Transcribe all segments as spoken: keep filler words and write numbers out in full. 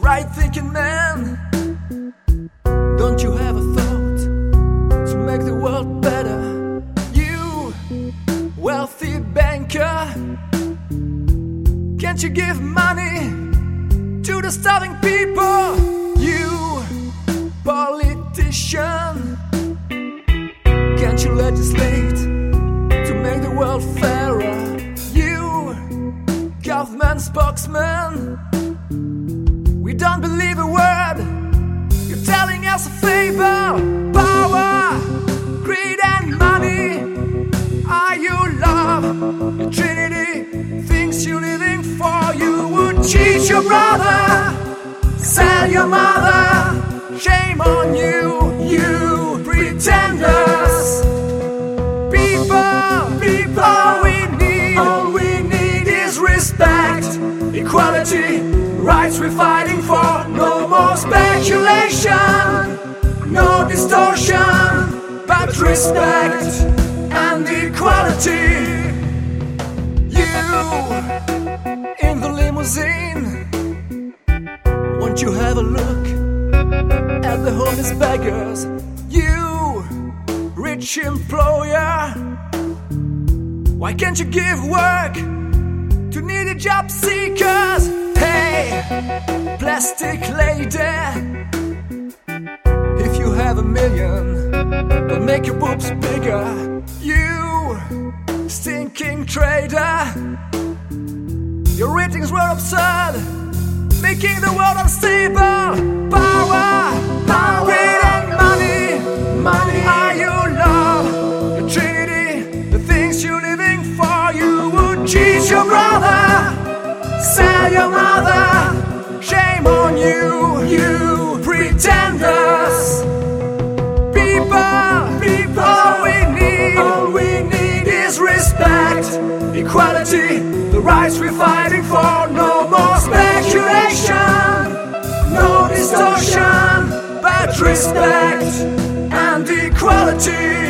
right thinking man. Don't you have a thought to make the world better? You wealthy banker, can't you give money to the starving people? You politician, can't you legislate to make the world fairer? You government spokesman, we don't believe a word you're telling us a fable. Power, greed and money are you love, your trinity, things you're living for. You would cheat your brother, sell your mother, shame on you, you pretenders. People, people, all we need, all we need is respect, equality, rights we're fighting for. No more speculation, no distortion, but respect and equality. You in the limousine, won't you have a look at the homeless beggars? You rich employer, why can't you give work to needy job seekers? Hey, plastic lady, if you have a million, don't make your boobs bigger. You stinking trader, your ratings were absurd, making the world unstable. Power, power, greed and money, money are you love, the trinity, the things you're living for. You would cheat your brother, sell your mother, shame on you, you pretenders. People, people, all we need, all we need is respect, equality, the rights we're fighting for. No more speculation, no distortion, but respect and equality.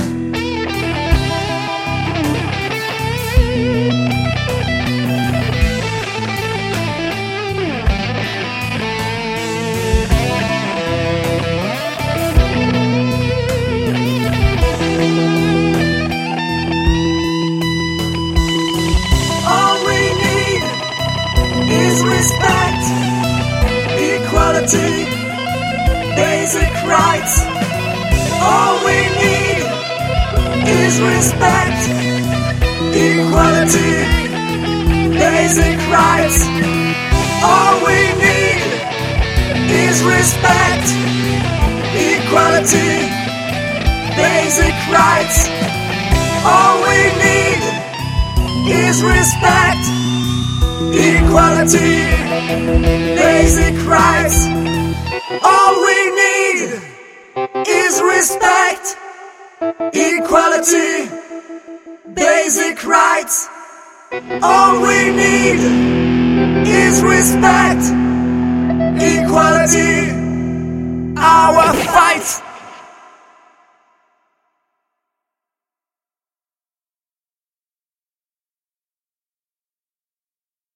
Respect, equality, basic rights. All we need is respect, equality, basic rights. All we need is respect, equality, basic rights. All we need is respect, equality, basic rights. All we need is respect, equality, basic rights. All we need is respect, equality, our fight.